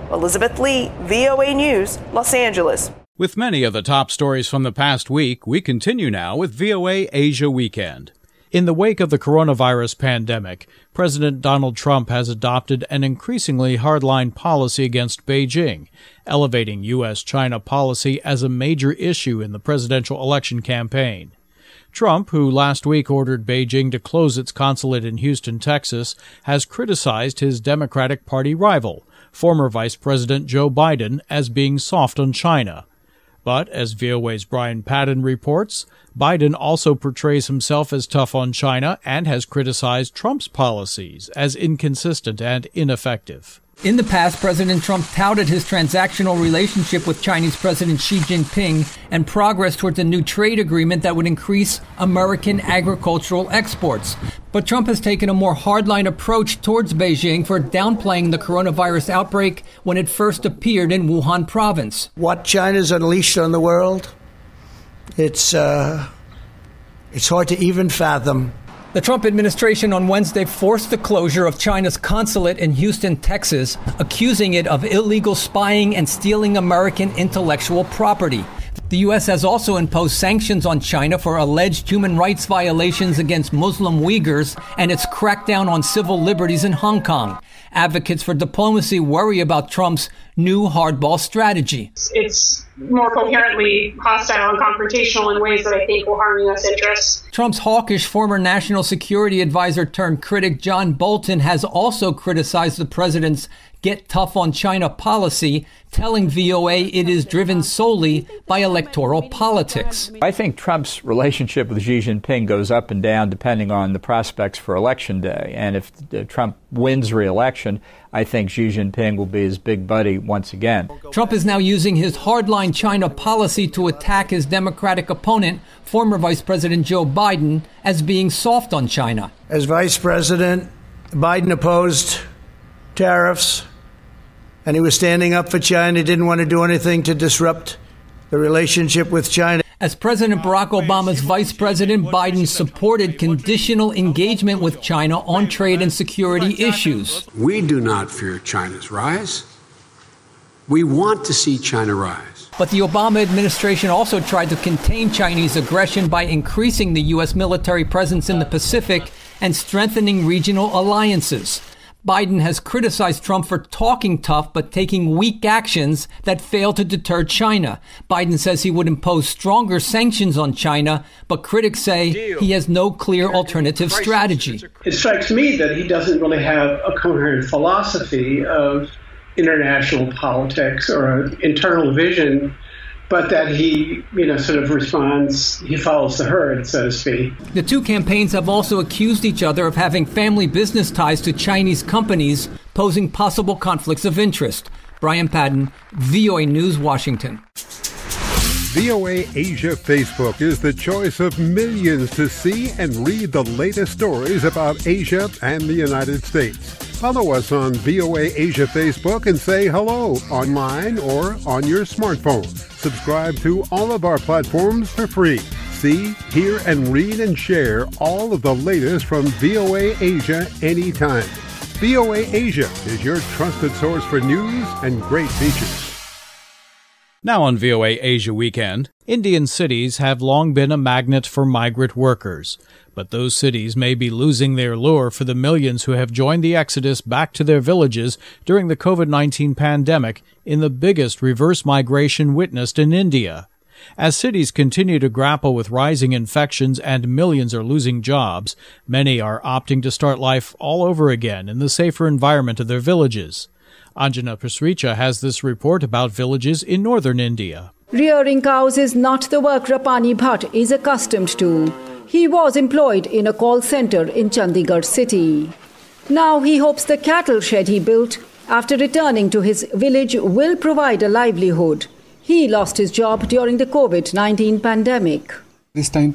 Elizabeth Lee, VOA News, Los Angeles. With many of the top stories from the past week, we continue now with VOA Asia Weekend. In the wake of the coronavirus pandemic, President Donald Trump has adopted an increasingly hardline policy against Beijing, elevating U.S.-China policy as a major issue in the presidential election campaign. Trump, who last week ordered Beijing to close its consulate in Houston, Texas, has criticized his Democratic Party rival, former Vice President Joe Biden, as being soft on China. But, as VOA's Brian Padden reports, Biden also portrays himself as tough on China and has criticized Trump's policies as inconsistent and ineffective. In the past, President Trump touted his transactional relationship with Chinese President Xi Jinping and progress towards a new trade agreement that would increase American agricultural exports. But Trump has taken a more hardline approach towards Beijing for downplaying the coronavirus outbreak when it first appeared in Wuhan province. What China's unleashed on the world, it's hard to even fathom. The Trump administration on Wednesday forced the closure of China's consulate in Houston, Texas, accusing it of illegal spying and stealing American intellectual property. The U.S. has also imposed sanctions on China for alleged human rights violations against Muslim Uyghurs and its crackdown on civil liberties in Hong Kong. Advocates for diplomacy worry about Trump's new hardball strategy. It's more coherently hostile and confrontational in ways that I think will harm U.S. interests. Trump's hawkish former national security advisor turned critic John Bolton has also criticized the president's get tough on China policy, telling VOA it is driven solely by electoral politics. I think Trump's relationship with Xi Jinping goes up and down depending on the prospects for Election Day. And if Trump wins re-election, I think Xi Jinping will be his big buddy once again. Trump is now using his hardline China policy to attack his Democratic opponent, former Vice President Joe Biden, as being soft on China. As Vice President, Biden opposed tariffs, and he was standing up for China. He didn't want to do anything to disrupt the relationship with China. As President Barack Obama's vice president, Biden supported conditional engagement with China on trade and security issues. We do not fear China's rise. We want to see China rise. But the Obama administration also tried to contain Chinese aggression by increasing the U.S. military presence in the Pacific and strengthening regional alliances. Biden has criticized Trump for talking tough but taking weak actions that fail to deter China. Biden says he would impose stronger sanctions on China, but critics say he has no clear alternative strategy. It strikes me that he doesn't really have a coherent philosophy of international politics or an internal vision, but that he, sort of responds, he follows the herd, so to speak. The two campaigns have also accused each other of having family business ties to Chinese companies, posing possible conflicts of interest. Brian Padden, VOA News, Washington. VOA Asia Facebook is the choice of millions to see and read the latest stories about Asia and the United States. Follow us on VOA Asia Facebook and say hello online or on your smartphone. Subscribe to all of our platforms for free. See, hear, and read and share all of the latest from VOA Asia anytime. VOA Asia is your trusted source for news and great features. Now on VOA Asia Weekend, Indian cities have long been a magnet for migrant workers, but those cities may be losing their lure for the millions who have joined the exodus back to their villages during the COVID-19 pandemic in the biggest reverse migration witnessed in India. As cities continue to grapple with rising infections and millions are losing jobs, many are opting to start life all over again in the safer environment of their villages. Anjana Pasricha has this report about villages in northern India. Rearing cows is not the work Rapani Bhatt is accustomed to. He was employed in a call center in Chandigarh city. Now he hopes the cattle shed he built after returning to his village will provide a livelihood. He lost his job during the COVID-19 pandemic. I see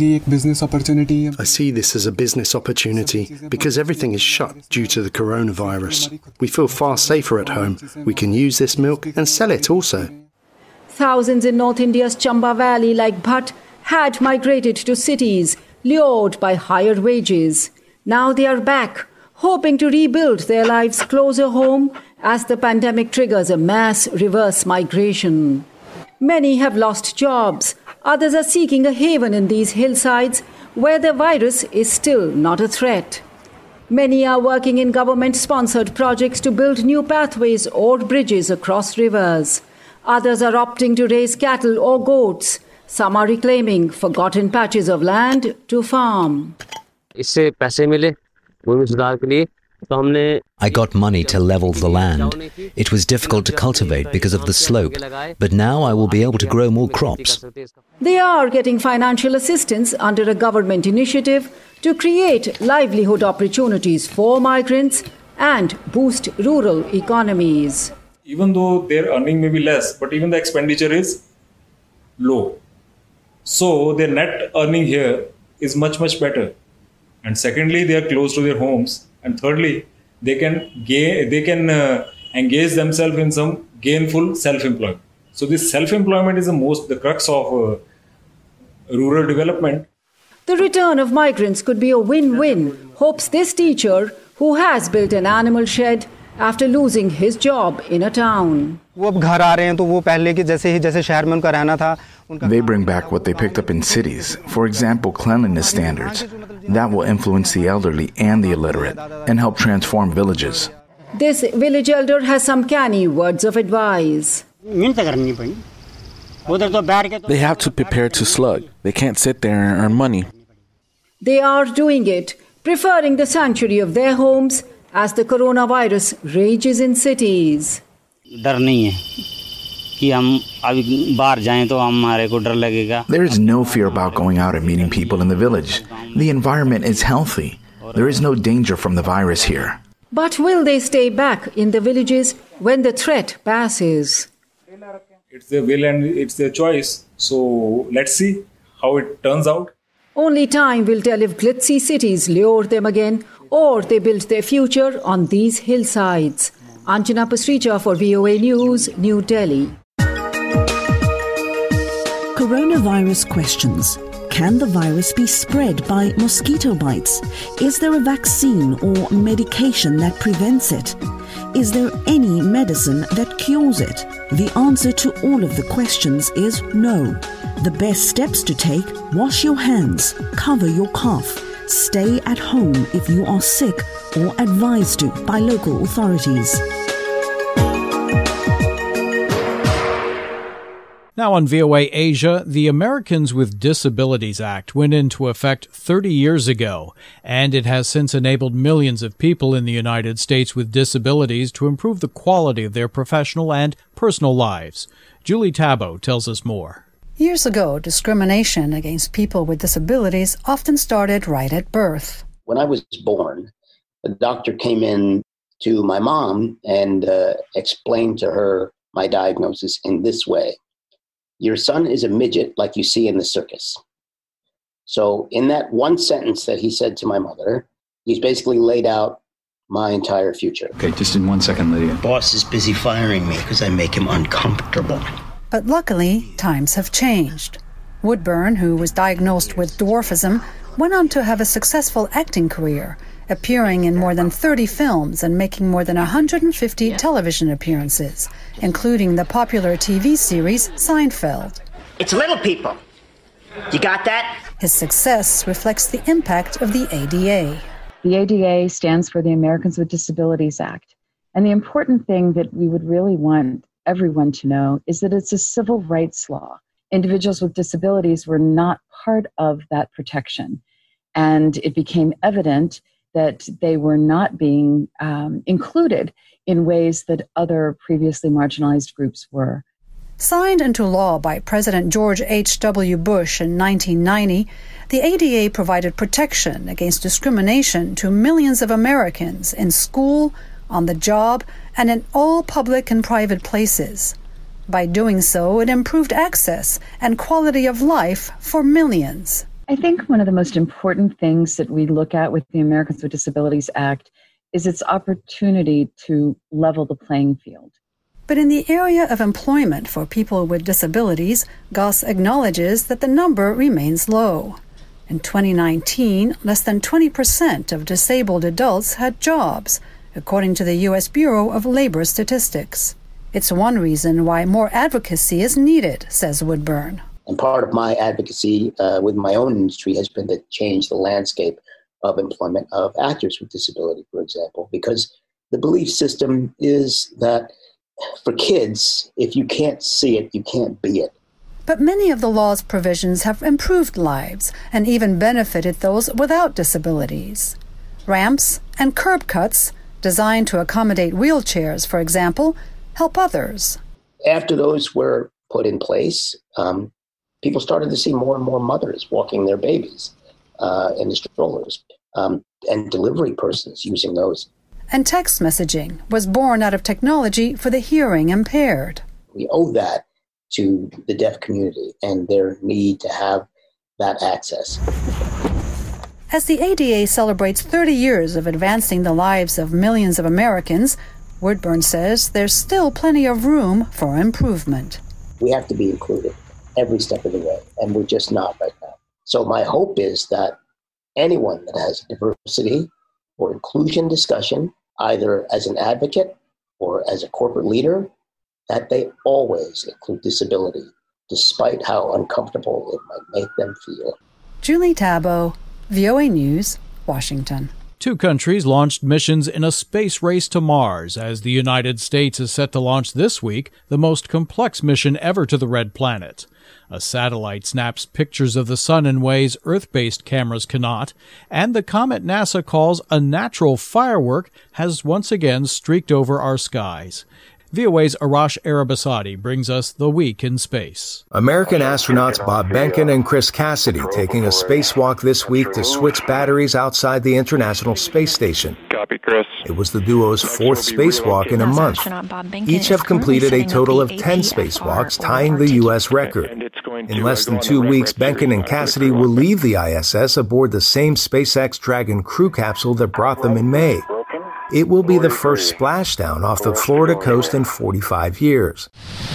this as a business opportunity because everything is shut due to the coronavirus. We feel far safer at home. We can use this milk and sell it also. Thousands in North India's Chamba Valley, like Bhatt, had migrated to cities, lured by higher wages. Now they are back, hoping to rebuild their lives closer home as the pandemic triggers a mass reverse migration. Many have lost jobs. Others are seeking a haven in these hillsides where the virus is still not a threat. Many are working in government-sponsored projects to build new pathways or bridges across rivers. Others are opting to raise cattle or goats. Some are reclaiming forgotten patches of land to farm. I got money to level the land. It was difficult to cultivate because of the slope, but now I will be able to grow more crops. They are getting financial assistance under a government initiative to create livelihood opportunities for migrants and boost rural economies. Even though their earning may be less, but even the expenditure is low. So their net earning here is much, much better. And secondly, they are close to their homes. And thirdly, they can engage themselves in some gainful self-employment. So this self-employment is the crux of rural development. The return of migrants could be a win-win, hopes this teacher who has built an animal shed after losing his job in a town. They bring back what they picked up in cities, for example, cleanliness standards. That will influence the elderly and the illiterate and help transform villages. This village elder has some canny words of advice. They have to prepare to slug. They can't sit there and earn money. They are doing it, preferring the sanctuary of their homes as the coronavirus rages in cities. There is no fear about going out and meeting people in the village. The environment is healthy. There is no danger from the virus here. But will they stay back in the villages when the threat passes? It's their will and it's their choice. So let's see how it turns out. Only time will tell if glitzy cities lure them again or they build their future on these hillsides. Anjana Pasricha for VOA News, New Delhi. Coronavirus questions. Can the virus be spread by mosquito bites? Is there a vaccine or medication that prevents it? Is there any medicine that cures it? The answer to all of the questions is no. The best steps to take: wash your hands, cover your cough, stay at home if you are sick or advised to by local authorities. Now on VOA Asia, the Americans with Disabilities Act went into effect 30 years ago, and it has since enabled millions of people in the United States with disabilities to improve the quality of their professional and personal lives. Julie Tabo tells us more. Years ago, discrimination against people with disabilities often started right at birth. When I was born, the doctor came in to my mom and explained to her my diagnosis in this way. Your son is a midget like you see in the circus. So in that one sentence that he said to my mother, he's basically laid out my entire future. Okay, just in 1 second, Lydia. Boss is busy firing me because I make him uncomfortable. But luckily, times have changed. Woodburn, who was diagnosed with dwarfism, went on to have a successful acting career, appearing in more than 30 films and making more than 150 television appearances, including the popular TV series Seinfeld. It's little people. You got that? His success reflects the impact of the ADA. The ADA stands for the Americans with Disabilities Act. And the important thing that we would really want everyone to know is that it's a civil rights law. Individuals with disabilities were not part of that protection. And it became evident that they were not being included in ways that other previously marginalized groups were. Signed into law by President George H.W. Bush in 1990, the ADA provided protection against discrimination to millions of Americans in school, on the job, and in all public and private places. By doing so, it improved access and quality of life for millions. I think one of the most important things that we look at with the Americans with Disabilities Act is its opportunity to level the playing field. But in the area of employment for people with disabilities, Goss acknowledges that the number remains low. In 2019, less than 20% of disabled adults had jobs, according to the U.S. Bureau of Labor Statistics. It's one reason why more advocacy is needed, says Woodburn. And part of my advocacy with my own industry has been to change the landscape of employment of actors with disability, for example, because the belief system is that for kids, if you can't see it, you can't be it. But many of the law's provisions have improved lives and even benefited those without disabilities. Ramps and curb cuts, designed to accommodate wheelchairs, for example, help others. After those were put in place, people started to see more and more mothers walking their babies in the strollers and delivery persons using those. And text messaging was born out of technology for the hearing impaired. We owe that to the deaf community and their need to have that access. As the ADA celebrates 30 years of advancing the lives of millions of Americans, Woodburn says there's still plenty of room for improvement. We have to be included every step of the way, and we're just not right now. So my hope is that anyone that has diversity or inclusion discussion, either as an advocate or as a corporate leader, that they always include disability, despite how uncomfortable it might make them feel. Julie Tabo, VOA News, Washington. 2 countries launched missions in a space race to Mars, as the United States is set to launch this week the most complex mission ever to the Red Planet. A satellite snaps pictures of the sun in ways Earth-based cameras cannot, and the comet NASA calls a natural firework has once again streaked over our skies. VOA's Arash Arabasadi brings us the week in space. American astronauts Bob Behnken and Chris Cassidy taking a spacewalk this week to switch batteries outside the International Space Station. Copy, Chris. It was the duo's 4th spacewalk in a month. Each have completed a total of 10 spacewalks, tying the U.S. record. In less than 2 weeks, Behnken and Cassidy will leave the ISS aboard the same SpaceX Dragon crew capsule that brought them in May. It will be the first splashdown off the Florida coast in 45 years.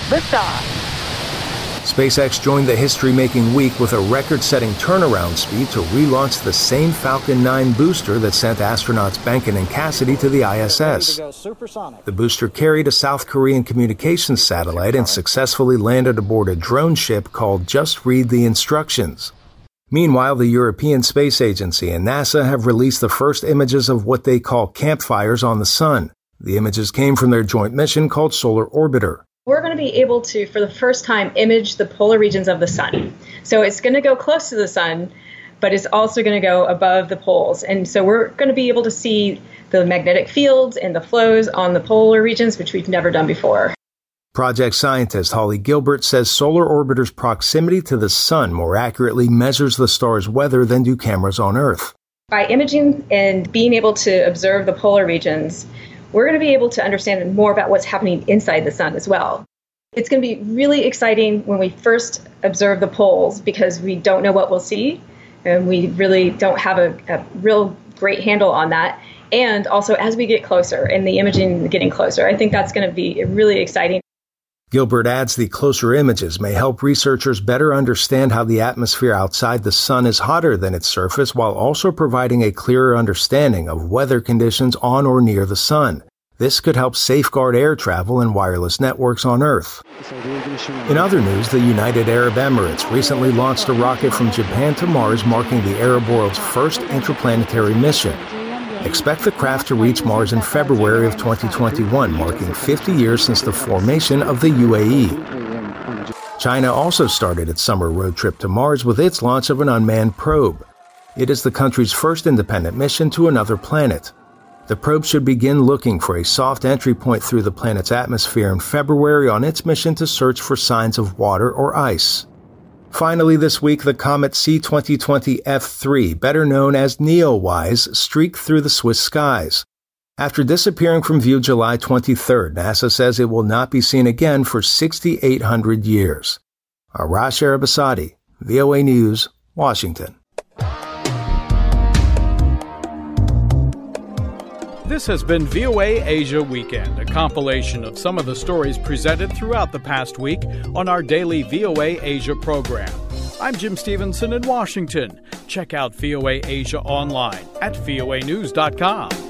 SpaceX joined the history-making week with a record-setting turnaround speed to relaunch the same Falcon 9 booster that sent astronauts Behnken and Cassidy to the ISS. The booster carried a South Korean communications satellite and successfully landed aboard a drone ship called Just Read the Instructions. Meanwhile, the European Space Agency and NASA have released the first images of what they call campfires on the sun. The images came from their joint mission called Solar Orbiter. We're going to be able to, for the first time, image the polar regions of the sun. So it's going to go close to the sun, but it's also going to go above the poles. And so we're going to be able to see the magnetic fields and the flows on the polar regions, which we've never done before. Project scientist Holly Gilbert says Solar Orbiter's proximity to the sun more accurately measures the star's weather than do cameras on Earth. By imaging and being able to observe the polar regions, we're going to be able to understand more about what's happening inside the sun as well. It's going to be really exciting when we first observe the poles because we don't know what we'll see, and we really don't have a real great handle on that. And also as we get closer and the imaging getting closer, I think that's going to be really exciting. Gilbert adds the closer images may help researchers better understand how the atmosphere outside the sun is hotter than its surface, while also providing a clearer understanding of weather conditions on or near the sun. This could help safeguard air travel and wireless networks on Earth. In other news, the United Arab Emirates recently launched a rocket from Japan to Mars, marking the Arab world's first interplanetary mission. Expect the craft to reach Mars in February of 2021, marking 50 years since the formation of the UAE. China also started its summer road trip to Mars with its launch of an unmanned probe. It is the country's first independent mission to another planet. The probe should begin looking for a soft entry point through the planet's atmosphere in February on its mission to search for signs of water or ice. Finally, this week, the comet C2020 F3, better known as Neowise, streaked through the Swiss skies. After disappearing from view July 23rd, NASA says it will not be seen again for 6,800 years. Arash Arabasadi, VOA News, Washington. This has been VOA Asia Weekend, a compilation of some of the stories presented throughout the past week on our daily VOA Asia program. I'm Jim Stevenson in Washington. Check out VOA Asia online at voanews.com.